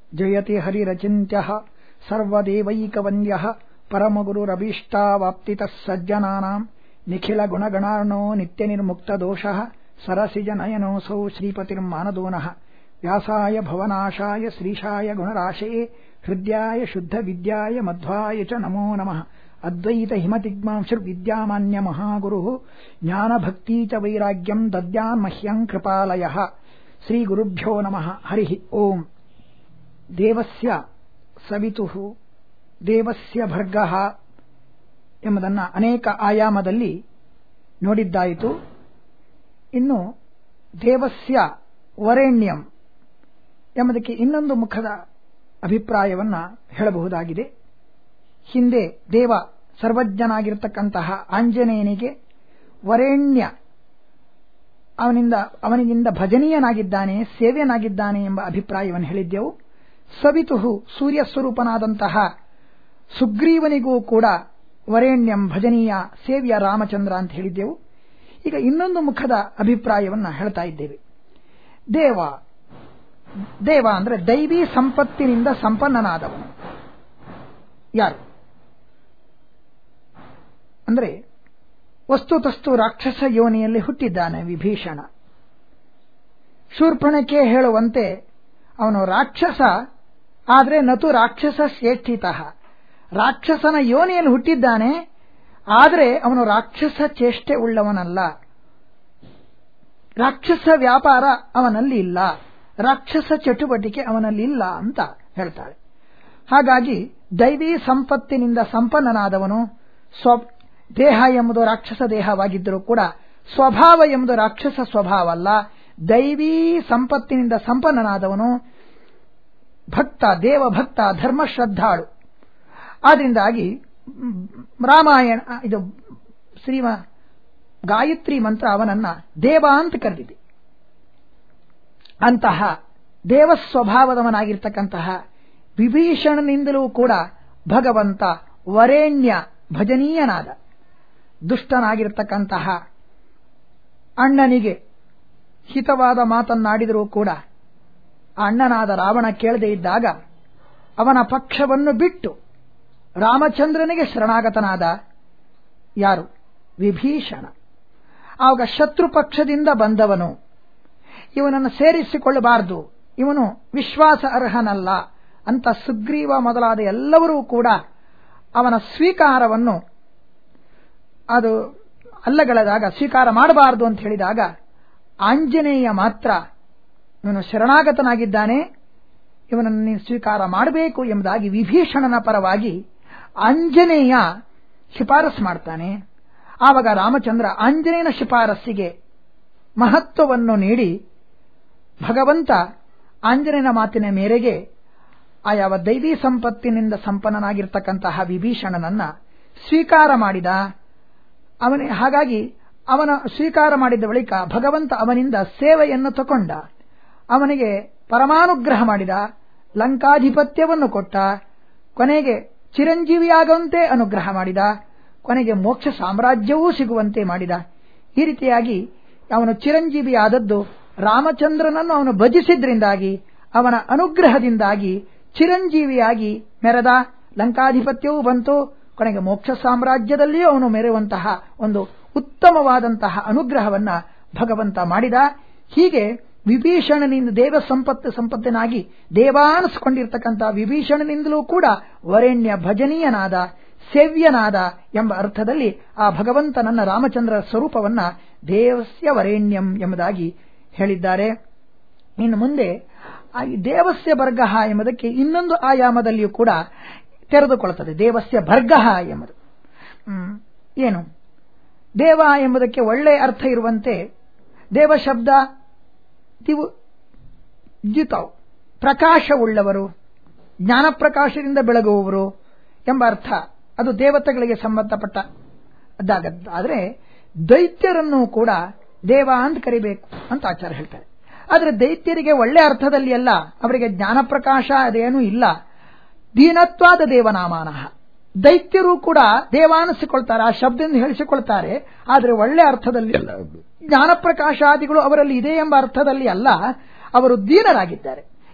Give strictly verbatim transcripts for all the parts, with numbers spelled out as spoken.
ಜಯತಿ ಹರಿರಚಿಂತ್ಯಃ ಸರ್ವದೇವೈಕವಂದ್ಯಃ ಪರಮಗುರುರಭೀಷ್ಟಾವಾಪ್ತಿತಃ ಸಜ್ಜನಾನಾಂ ನಿಖಿಲ ಗುಣಗಣಾರ್ಣೋ ನಿತ್ಯ ನಿರ್ಮುಕ್ತ ದೋಷಃ ಸರಸಿಜ ನಯನೋऽಸೌ ಶ್ರೀಪತಿರ್ಮಾನದೋನಃ ವ್ಯಾಸಾಯ ಭವನಾಶಾಯ ಶ್ರೀಶಾಯ ಗುಣರಾಶಯೇ ಹೃದ್ಯಾಯ ಶುದ್ಧ ವಿದ್ಯಾಯ ಮಧ್ವಾಯ ಚ ನಮೋ ನಮಃ. ಅದ್ವೈತ ಹಿಮತಿಗ್ಮಾಂಶುರ್ ವಿದ್ಯಾಮಾನ್ಯ ಮಹಾಗುರು ಜ್ಞಾನ ಭಕ್ತಿ ಚ ವೈರಾಗ್ಯಂ ದದ್ಯಾನ್ ಮಹ್ಯಂ ಕೃಪಾಲಯಃ. ಶ್ರೀ ಗುರುಭ್ಯೋ ನಮಃ. ಹರಿ ಓಂ. ದೇವಸ್ಯ ಸವಿತುಃ ದೇವಸ್ಯ ಭರ್ಗಃ ಎಂಬುದನ್ನು ಅನೇಕ ಆಯಾಮದಲ್ಲಿ ನೋಡಿದ್ದಾಯಿತು. ಇನ್ನು ದೇವಸ್ಯ ವರೇಣ್ಯಂ ಎಂಬುದಕ್ಕೆ ಇನ್ನೊಂದು ಮುಖದ ಅಭಿಪ್ರಾಯವನ್ನು ಹೇಳಬಹುದಾಗಿದೆ. ಹಿಂದೆ ದೇವ ಸರ್ವಜ್ಞನಾಗಿರತಕ್ಕಂತಹ ಆಂಜನೇಯನಿಗೆ ವರೇಣ್ಯ ಅವನಿಂದ ಅವನಿಗಿಂದ ಭಜನೀಯನಾಗಿದ್ದಾನೆ, ಸೇವ್ಯನಾಗಿದ್ದಾನೆ ಎಂಬ ಅಭಿಪ್ರಾಯವನ್ನು ಹೇಳಿದ್ದೆವು. ಸವಿತುಹು ಸೂರ್ಯ ಸ್ವರೂಪನಾದಂತಹ ಸುಗ್ರೀವನಿಗೂ ಕೂಡ ವರೇಣ್ಯಂ ಭಜನೀಯ ಸೇವ್ಯ ರಾಮಚಂದ್ರ ಅಂತ ಹೇಳಿದ್ದೆವು. ಈಗ ಇನ್ನೊಂದು ಮುಖದ ಅಭಿಪ್ರಾಯವನ್ನು ಹೇಳ್ತಾ ಇದ್ದೇವೆ. ದೇವ ದೇವ ಅಂದರೆ ದೈವಿ ಸಂಪತ್ತಿನಿಂದ ಸಂಪನ್ನನಾದವನು. ಯಾರು ಅಂದರೆ ವಸ್ತುತಸ್ತು ರಾಕ್ಷಸ ಯೋನಿಯಲ್ಲಿ ಹುಟ್ಟಿದ್ದಾನೆ ವಿಭೀಷಣ. ಶೂರ್ಪಣಖೆ ಹೇಳುವಂತೆ ಅವನು ರಾಕ್ಷಸ, ಆದರೆ ನತು ರಾಕ್ಷಸ ಶ್ರೇಷ್ಠಿತಃ, ರಾಕ್ಷಸನ ಯೋನಿಯಲ್ಲಿ ಹುಟ್ಟಿದ್ದಾನೆ, ಆದರೆ ಅವನು ರಾಕ್ಷಸ ಚೇಷ್ಟೆ ಉಳ್ಳವನಲ್ಲ, ರಾಕ್ಷಸ ವ್ಯಾಪಾರ ಅವನಲ್ಲಿ ಇಲ್ಲ, ರಾಕ್ಷಸ ಚಟುವಟಿಕೆ ಅವನಲ್ಲಿ ಇಲ್ಲ ಅಂತ ಹೇಳ್ತಾಳೆ. ಹಾಗಾಗಿ ದೈವಿ ಸಂಪತ್ತಿನಿಂದ ಸಂಪನ್ನನಾದವನು. ಸ್ವ ದೇಹ ಎಂಬುದು ರಾಕ್ಷಸ ದೇಹವಾಗಿದ್ದರೂ ಕೂಡ ಸ್ವಭಾವ ಎಂಬುದು ರಾಕ್ಷಸ ಸ್ವಭಾವ ಅಲ್ಲ, ದೈವೀ ಸಂಪತ್ತಿನಿಂದ ಸಂಪನ್ನನಾದವನು. ಭಕ್ತ, ದೇವಭಕ್ತ, ಧರ್ಮಶ್ರದ್ಧಾಳು. ಆದ್ದರಿಂದಾಗಿ ರಾಮಾಯಣ ಇದು ಶ್ರೀಮ ಗಾಯತ್ರಿ ಮಂತ್ರ ಅವನನ್ನ ದೇವ ಅಂತ ಕರೆದಿದೆ. ಅಂತಹ ದೇವ ಸ್ವಭಾವದವನಾಗಿರ್ತಕ್ಕಂತಹ ವಿಭೀಷಣನಿಂದಲೂ ಕೂಡ ಭಗವಂತ ವರೇಣ್ಯ ಭಜನೀಯನಾದ. ದುಷ್ಟನಾಗಿರ್ತಕ್ಕಂತಹ ಅಣ್ಣನಿಗೆ ಹಿತವಾದ ಮಾತನ್ನಾಡಿದರೂ ಕೂಡ ಅಣ್ಣನಾದ ರಾವಣ ಕೇಳದೇ ಇದ್ದಾಗ ಅವನ ಪಕ್ಷವನ್ನು ಬಿಟ್ಟು ರಾಮಚಂದ್ರನಿಗೆ ಶರಣಾಗತನಾದ ಯಾರು? ವಿಭೀಷಣ. ಆವಾಗ ಶತ್ರು ಪಕ್ಷದಿಂದ ಬಂದವನು, ಇವನನ್ನು ಸೇರಿಸಿಕೊಳ್ಳಬಾರದು, ಇವನು ವಿಶ್ವಾಸ ಅರ್ಹನಲ್ಲ ಅಂತ ಸುಗ್ರೀವ ಮೊದಲಾದ ಎಲ್ಲವರೂ ಕೂಡ ಅವನ ಸ್ವೀಕಾರವನ್ನು ಅದು ಅಲ್ಲಗಳೆದಾಗ ಸ್ವೀಕಾರ ಮಾಡಬಾರದು ಅಂತ ಹೇಳಿದಾಗ ಆಂಜನೇಯ ಮಾತ್ರ ಇವನು ಶರಣಾಗತನಾಗಿದ್ದಾನೆ, ಇವನನ್ನು ನೀನು ಸ್ವೀಕಾರ ಮಾಡಬೇಕು ಎಂಬುದಾಗಿ ವಿಭೀಷಣನ ಪರವಾಗಿ ಆಂಜನೇಯ ಶಿಫಾರಸು ಮಾಡ್ತಾನೆ. ಆವಾಗ ರಾಮಚಂದ್ರ ಆಂಜನೇಯನ ಶಿಫಾರಸ್ಸಿಗೆ ಮಹತ್ವವನ್ನು ನೀಡಿ ಭಗವಂತ ಆಂಜನೇಯನ ಮಾತಿನ ಮೇರೆಗೆ ಆ ಯಾವ ದೈವೀ ಸಂಪತ್ತಿನಿಂದ ಸಂಪನ್ನನಾಗಿರ್ತಕ್ಕಂತಹ ವಿಭೀಷಣನನ್ನ ಸ್ವೀಕಾರ ಮಾಡಿದ. ಅವನೇ ಹಾಗಾಗಿ ಅವನ ಸ್ವೀಕಾರ ಮಾಡಿದ ಬಳಿಕ ಭಗವಂತ ಅವನಿಂದ ಸೇವೆಯನ್ನು ತಗೊಂಡ, ಅವನಿಗೆ ಪರಮಾನುಗ್ರಹ ಮಾಡಿದ, ಲಂಕಾಧಿಪತ್ಯವನ್ನು ಕೊಟ್ಟ, ಕೊನೆಗೆ ಚಿರಂಜೀವಿಯಾಗುವಂತೆ ಅನುಗ್ರಹ ಮಾಡಿದ, ಕೊನೆಗೆ ಮೋಕ್ಷ ಸಾಮ್ರಾಜ್ಯವೂ ಸಿಗುವಂತೆ ಮಾಡಿದ. ಈ ರೀತಿಯಾಗಿ ಅವನು ಚಿರಂಜೀವಿಯಾದದ್ದು ರಾಮಚಂದ್ರನನ್ನು ಅವನು ಭಜಿಸಿದ್ರಿಂದಾಗಿ, ಅವನ ಅನುಗ್ರಹದಿಂದಾಗಿ ಚಿರಂಜೀವಿಯಾಗಿ ಮೆರೆದ. ಲಂಕಾಧಿಪತ್ಯವೂ ಬಂತು, ಕೊನೆಗೆ ಮೋಕ್ಷ ಸಾಮ್ರಾಜ್ಯದಲ್ಲಿಯೂ ಅವನು ಮೆರೆಯುವಂತಹ ಒಂದು ಉತ್ತಮವಾದಂತಹ ಅನುಗ್ರಹವನ್ನ ಭಗವಂತ ಮಾಡಿದ. ಹೀಗೆ ವಿಭೀಷಣನಿಂದ ದೇವ ಸಂಪತ್ತು ಸಂಪತ್ತಿನಾಗಿ ದೇವಾನಿಸಿಕೊಂಡಿರ್ತಕ್ಕಂತಹ ವಿಭೀಷಣನಿಂದಲೂ ಕೂಡ ವರೇಣ್ಯ ಭಜನೀಯನಾದ, ಸೇವ್ಯನಾದ ಎಂಬ ಅರ್ಥದಲ್ಲಿ ಆ ಭಗವಂತನನ್ನ ರಾಮಚಂದ್ರ ಸ್ವರೂಪವನ್ನ ದೇವಸ್ಯ ವರೇಣ್ಯಂ ಎಂಬುದಾಗಿ ಹೇಳಿದ್ದಾರೆ. ಇನ್ನು ಮುಂದೆ ದೇವಸ್ಯ ಭರ್ಗಃ ಎಂಬುದಕ್ಕೆ ಇನ್ನೊಂದು ಆಯಾಮದಲ್ಲಿಯೂ ಕೂಡ ತೆರೆದುಕೊಳ್ಳುತ್ತದೆ. ದೇವಸ್ಯ ಭರ್ಗಃ ಎಂಬುದು ಏನು? ದೇವ ಎಂಬುದಕ್ಕೆ ಒಳ್ಳೆಯ ಅರ್ಥ ಇರುವಂತೆ ದೇವ ಶಬ್ದ ದಿವು ಜಿತಾವ್, ಪ್ರಕಾಶವುಳ್ಳವರು, ಜ್ಞಾನ ಪ್ರಕಾಶದಿಂದ ಬೆಳಗುವವರು ಎಂಬ ಅರ್ಥ ಅದು ದೇವತೆಗಳಿಗೆ ಸಂಬಂಧಪಟ್ಟದ್ದಾಗದ್ದು. ಆದರೆ ದೈತ್ಯರನ್ನು ಕೂಡ ದೇವ ಅಂತ ಕರಿಬೇಕು ಅಂತ ಆಚಾರ್ಯ ಹೇಳ್ತಾರೆ. ಆದರೆ ದೈತ್ಯರಿಗೆ ಒಳ್ಳೆ ಅರ್ಥದಲ್ಲಿ ಅಲ್ಲ, ಅವರಿಗೆ ಜ್ಞಾನ ಪ್ರಕಾಶ ಅದೇನೂ ಇಲ್ಲ. ದೀನತ್ವಾದ ದೇವನಾಮಾನಃ, ದೈತ್ಯರು ಕೂಡ ದೇವಾನಿಸಿಕೊಳ್ತಾರೆ, ಆ ಶಬ್ದದಿಂದ ಹೇಳಿಸಿಕೊಳ್ತಾರೆ, ಆದರೆ ಒಳ್ಳೆ ಅರ್ಥದಲ್ಲಿ ಅಲ್ಲ. ಜ್ಞಾನ ಪ್ರಕಾಶಾದಿಗಳು ಅವರಲ್ಲಿ ಇದೆ ಎಂಬ ಅರ್ಥದಲ್ಲಿ ಅಲ್ಲ, ಅವರು ದೀನರಾಗಿದ್ದಾರೆ.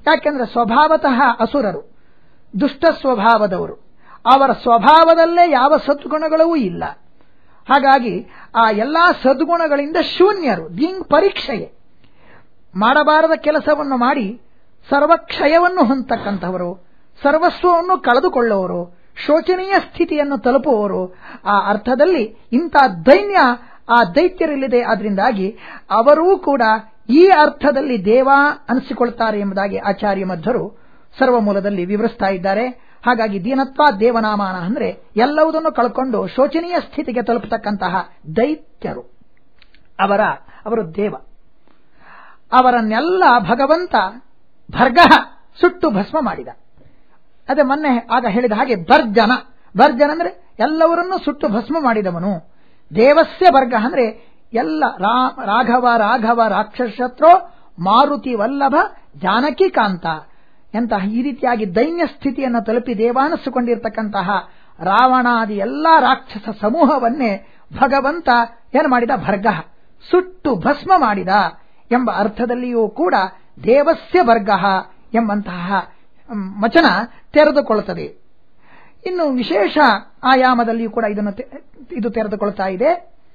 ಯಾಕೆಂದ್ರೆ ಸ್ವಭಾವತಃ ಅಸುರರು, ದುಷ್ಟ ಸ್ವಭಾವದವರು, ಅವರ ಸ್ವಭಾವದಲ್ಲೇ ಯಾವ ಸದ್ಗುಣಗಳೂ ಇಲ್ಲ. ಹಾಗಾಗಿ ಆ ಎಲ್ಲಾ ಸದ್ಗುಣಗಳಿಂದ ಶೂನ್ಯರು. ದೀಂಗ್ ಪರೀಕ್ಷೆಯೇ. ಮಾಡಬಾರದ ಕೆಲಸವನ್ನು ಮಾಡಿ ಸರ್ವಕ್ಷಯವನ್ನು ಹೊಂದತಕ್ಕಂಥವರು, ಸರ್ವಸ್ವವನ್ನು ಕಳೆದುಕೊಳ್ಳುವವರು, ಶೋಚನೀಯ ಸ್ಥಿತಿಯನ್ನು ತಲುಪುವವರು. ಆ ಅರ್ಥದಲ್ಲಿ ಇಂಥ ದೈನ್ಯ ಆ ದೈತ್ಯರಲ್ಲಿದೆ. ಆದ್ರಿಂದಾಗಿ ಅವರೂ ಕೂಡ ಈ ಅರ್ಥದಲ್ಲಿ ದೇವ ಅನಿಸಿಕೊಳ್ತಾರೆ ಎಂಬುದಾಗಿ ಆಚಾರ್ಯ ಮಧ್ವರು ಸರ್ವಮೂಲದಲ್ಲಿ ವಿವರಿಸ್ತಾ ಇದ್ದಾರೆ. ಹಾಗಾಗಿ ದೀನತ್ವ ದೇವನಾಮಾನ ಅಂದ್ರೆ ಎಲ್ಲವುದನ್ನು ಕಳ್ಕೊಂಡು ಶೋಚನೀಯ ಸ್ಥಿತಿಗೆ ತಲುಪತಕ್ಕಂತಹ ದೈತ್ಯರು. ಅವರ ಅವರು ದೇವ. ಅವರನ್ನೆಲ್ಲ ಭಗವಂತ ಭರ್ಗ ಸುಟ್ಟು ಭಸ್ಮ ಮಾಡಿದ. ಅದೇ ಮೊನ್ನೆ ಆಗ ಹೇಳಿದ ಹಾಗೆ ಭರ್ಜನ. ಭರ್ಜನ ಅಂದ್ರೆ ಎಲ್ಲವರನ್ನು ಸುಟ್ಟು ಭಸ್ಮ ಮಾಡಿದವನು. ದೇವಸ್ಯ ಭರ್ಗ ಅಂದ್ರೆ ಎಲ್ಲ ರಾಘವ ರಾಘವ ರಾಕ್ಷಸತ್ರೋ ಮಾರುತಿ ವಲ್ಲಭ ಜಾನಕಿ ಕಾಂತ ಎಂತಹ ಈ ರೀತಿಯಾಗಿ ದೈನ್ಯ ಸ್ಥಿತಿಯನ್ನು ತಲುಪಿ ದೇವಾನಿಸಿಕೊಂಡಿರ್ತಕ್ಕಂತಹ ರಾವಣಾದಿ ಎಲ್ಲಾ ರಾಕ್ಷಸ ಸಮೂಹವನ್ನೇ ಭಗವಂತ ಏನು ಮಾಡಿದ? ಭರ್ಗ ಸುಟ್ಟು ಭಸ್ಮ ಮಾಡಿದ ಎಂಬ ಅರ್ಥದಲ್ಲಿಯೂ ಕೂಡ ದೇವಸ್ಯ ಭರ್ಗ ಎಂಬಂತಹ ವಚನ ತೆರೆದುಕೊಳ್ಳುತ್ತದೆ. ಇನ್ನು ವಿಶೇಷ ಆಯಾಮದಲ್ಲಿಯೂ ಕೂಡ ಇದನ್ನು ಇದು ತೆರೆದುಕೊಳ್ತಾ ಇದೆ.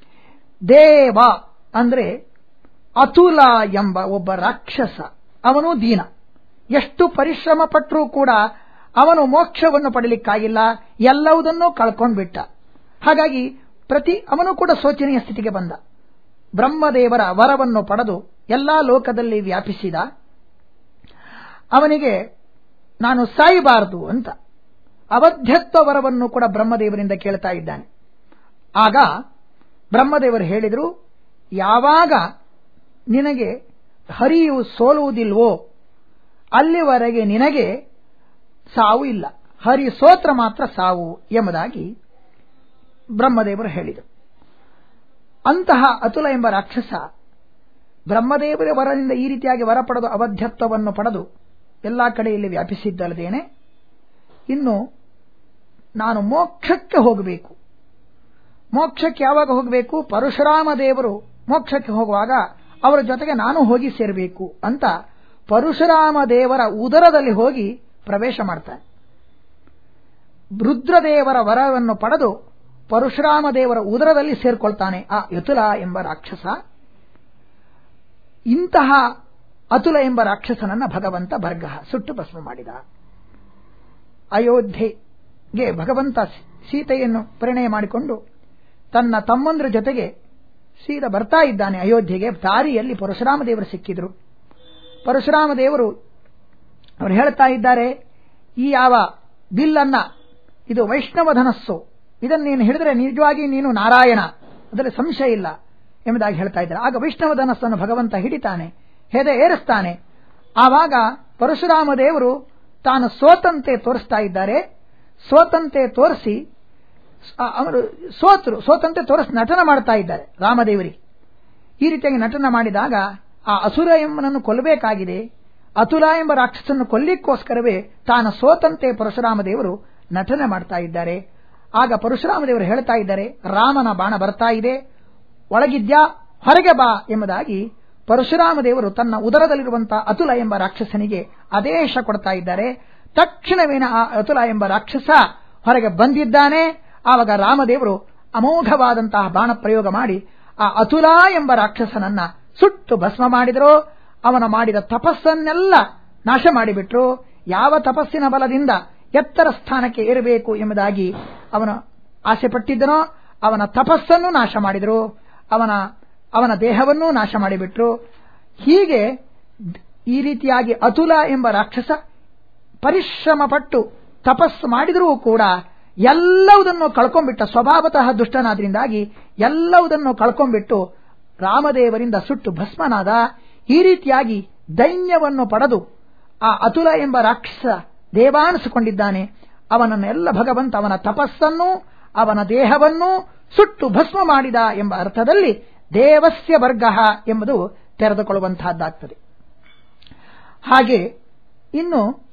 ದೇವ ಅಂದ್ರೆ ಅತುಲ ಎಂಬ ಒಬ್ಬ ರಾಕ್ಷಸ. ಅವನು ದೀನ. ಎಷ್ಟು ಪರಿಶ್ರಮ ಪಟ್ಟರೂ ಕೂಡ ಅವನು ಮೋಕ್ಷವನ್ನು ಪಡಲಿಕ್ಕಾಗಿಲ್ಲ, ಎಲ್ಲವುದನ್ನು ಕಳ್ಕೊಂಡ್ಬಿಟ್ಟ. ಹಾಗಾಗಿ ಪ್ರತಿ ಅವನು ಕೂಡ ಶೋಚನೀಯ ಸ್ಥಿತಿಗೆ ಬಂದ. ಬ್ರಹ್ಮದೇವರ ವರವನ್ನು ಪಡೆದು ಎಲ್ಲಾ ಲೋಕದಲ್ಲಿ ವ್ಯಾಪಿಸಿದ. ಅವನಿಗೆ ನಾನು ಸಾಯಬಾರದು ಅಂತ ಅವಧ್ಯತ್ವ ವರವನ್ನು ಕೂಡ ಬ್ರಹ್ಮದೇವರಿಂದ ಕೇಳ್ತಾ ಇದ್ದಾನೆ. ಆಗ ಬ್ರಹ್ಮದೇವರು ಹೇಳಿದರು, ಯಾವಾಗ ನಿನಗೆ ಹರಿಯು ಸೋಲುವುದಿಲ್ವೋ ಅಲ್ಲಿವರೆಗೆ ನಿನಗೆ ಸಾವು ಇಲ್ಲ, ಹರಿ ಸೋತ್ರ ಮಾತ್ರ ಸಾವು ಎಂಬುದಾಗಿ ಬ್ರಹ್ಮದೇವರು ಹೇಳಿದರು. ಅಂತಹ ಅತುಲ ಎಂಬ ರಾಕ್ಷಸ ಬ್ರಹ್ಮದೇವರ ವರದಿಂದ ಈ ರೀತಿಯಾಗಿ ವರ ಪಡೆದು ಅವಧ್ಯತ್ವವನ್ನು ಪಡೆದು ಎಲ್ಲಾ ಕಡೆಯಲ್ಲಿ ವ್ಯಾಪಿಸಿದ್ದಲ್ಲದೇನೆ ಇನ್ನು ನಾನು ಮೋಕ್ಷಕ್ಕೆ ಹೋಗಬೇಕು. ಮೋಕ್ಷಕ್ಕೆ ಯಾವಾಗ ಹೋಗಬೇಕು? ಪರಶುರಾಮ ದೇವರು ಮೋಕ್ಷಕ್ಕೆ ಹೋಗುವಾಗ ಅವರ ಜೊತೆಗೆ ನಾನು ಹೋಗಿ ಸೇರಬೇಕು ಅಂತ ಪರಶುರಾಮ ದೇವರ ಉದರದಲ್ಲಿ ಹೋಗಿ ಪ್ರವೇಶ ಮಾಡ್ತಾನೆ. ರುದ್ರದೇವರ ವರವನ್ನು ಪಡೆದು ಪರಶುರಾಮ ದೇವರ ಉದರದಲ್ಲಿ ಸೇರ್ಕೊಳ್ತಾನೆ ಆ ಅತುಲ ಎಂಬ ರಾಕ್ಷಸ. ಇಂತಹ ಅತುಲ ಎಂಬ ರಾಕ್ಷಸನನ್ನ ಭಗವಂತ ಭರ್ಗ ಸುಟ್ಟು ಭಸ್ಮ ಮಾಡಿದ. ಅಯೋಧ್ಯೆಗೆ ಭಗವಂತ ಸೀತೆಯನ್ನು ಪರಿಣಯ ಮಾಡಿಕೊಂಡು ತನ್ನ ತಮ್ಮಂದ್ರ ಜೊತೆಗೆ ಸೀದಾ ಬರ್ತಾ ಇದ್ದಾನೆ ಅಯೋಧ್ಯೆಗೆ. ದಾರಿಯಲ್ಲಿ ಪರಶುರಾಮ ದೇವರು ಸಿಕ್ಕಿದ್ರು. ಪರಶುರಾಮ ದೇವರು ಅವರು ಹೇಳ್ತಾ ಇದ್ದಾರೆ, ಈ ಯಾವ ಬಿಲ್ಲನ್ನ ಇದು ವೈಷ್ಣವ ಧನಸ್ಸು, ಇದನ್ನು ನೀನು ಹಿಡಿದ್ರೆ ನಿಜವಾಗಿ ನೀನು ನಾರಾಯಣ, ಅದರಲ್ಲಿ ಸಂಶಯ ಇಲ್ಲ ಎಂಬುದಾಗಿ ಹೇಳ್ತಾ ಇದ್ದಾರೆ. ಆಗ ವೈಷ್ಣವ ಧನಸ್ಸನ್ನು ಭಗವಂತ ಹಿಡಿತಾನೆ, ಹೆದೆ ಏರಿಸ್ತಾನೆ. ಆವಾಗ ಪರಶುರಾಮ ದೇವರು ತಾನು ಸೋತಂತೆ ತೋರಿಸ್ತಾ ಇದ್ದಾರೆ. ಸೋತಂತೆ ತೋರಿಸಿ ಅವರು ಸೋತರು ಸೋತಂತೆ ತೋರಿಸಿ ನಟನ ಮಾಡ್ತಾ ಇದ್ದಾರೆ ರಾಮದೇವರಿಗೆ. ಈ ರೀತಿಯಾಗಿ ನಟನ ಮಾಡಿದಾಗ ಆ ಅಸುರ ಎಂಬನನ್ನು ಕೊಲ್ಲಬೇಕಾಗಿದೆ. ಅತುಲ ಎಂಬ ರಾಕ್ಷಸನ್ನು ಕೊಲ್ಲಿಕ್ಕೋಸ್ಕರವೇ ತಾನು ಸೋತಂತೆ ಪರಶುರಾಮ ದೇವರು ನಟನೆ ಮಾಡ್ತಾ ಇದ್ದಾರೆ. ಆಗ ಪರಶುರಾಮ ದೇವರು ಹೇಳ್ತಾ ಇದ್ದಾರೆ, ರಾಮನ ಬಾಣ ಬರ್ತಾ ಇದೆ, ಒಳಗಿದ್ಯಾ ಹೊರಗೆ ಬಾ ಎಂಬುದಾಗಿ ಪರಶುರಾಮ ದೇವರು ತನ್ನ ಉದರದಲ್ಲಿರುವಂತಹ ಅತುಲ ಎಂಬ ರಾಕ್ಷಸನಿಗೆ ಆದೇಶ ಕೊಡ್ತಾ ಇದ್ದಾರೆ. ತಕ್ಷಣವೇನ ಆ ಅತುಲ ಎಂಬ ರಾಕ್ಷಸ ಹೊರಗೆ ಬಂದಿದ್ದಾನೆ. ಆವಾಗ ರಾಮದೇವರು ಅಮೋಘವಾದಂತಹ ಬಾಣ ಪ್ರಯೋಗ ಮಾಡಿ ಆ ಅತುಲ ಎಂಬ ರಾಕ್ಷಸನನ್ನ ಸುಟ್ಟು ಭಸ್ಮ ಮಾಡಿದರು. ಅವನ ಮಾಡಿದ ತಪಸ್ಸನ್ನೆಲ್ಲ ನಾಶ ಮಾಡಿಬಿಟ್ರು. ಯಾವ ತಪಸ್ಸಿನ ಬಲದಿಂದ ಎತ್ತರ ಸ್ಥಾನಕ್ಕೆ ಏರಬೇಕು ಎಂಬುದಾಗಿ ಅವನು ಆಸೆ ಪಟ್ಟಿದ್ದನೋ ಅವನ ತಪಸ್ಸನ್ನು ನಾಶ ಮಾಡಿದರು. ಅವನ ಅವನ ದೇಹವನ್ನೂ ನಾಶ ಮಾಡಿಬಿಟ್ರು. ಹೀಗೆ ಈ ರೀತಿಯಾಗಿ ಅತುಲ ಎಂಬ ರಾಕ್ಷಸ ಪರಿಶ್ರಮ ಪಟ್ಟು ತಪಸ್ಸು ಮಾಡಿದರೂ ಕೂಡ ಎಲ್ಲವುದನ್ನು ಕಳ್ಕೊಂಡ್ಬಿಟ್ಟ. ಸ್ವಭಾವತಃ ದುಷ್ಟನಾದ್ರಿಂದಾಗಿ ಎಲ್ಲವುದನ್ನು ಕಳ್ಕೊಂಡ್ಬಿಟ್ಟು ರಾಮದೇವರಿಂದ ಸುಟ್ಟು ಭಸ್ಮನಾದ. ಈ ರೀತಿಯಾಗಿ ದೈನ್ಯವನ್ನು ಪಡೆದು ಆ ಅತುಲ ಎಂಬ ರಾಕ್ಷಸ ದೇವಾನಿಸಿಕೊಂಡಿದ್ದಾನೆ. ಅವನನ್ನೆಲ್ಲ ಭಗವಂತ ಅವನ ತಪಸ್ಸನ್ನು ಅವನ ದೇಹವನ್ನು ಸುಟ್ಟು ಭಸ್ಮ ಮಾಡಿದ ಎಂಬ ಅರ್ಥದಲ್ಲಿ ದೇವಸ್ಯ ವರ್ಗ ಎಂಬುದು ತೆರೆದುಕೊಳ್ಳುವಂತಹದ್ದಾಗ್ತದೆ. ಹಾಗೆ ಇನ್ನು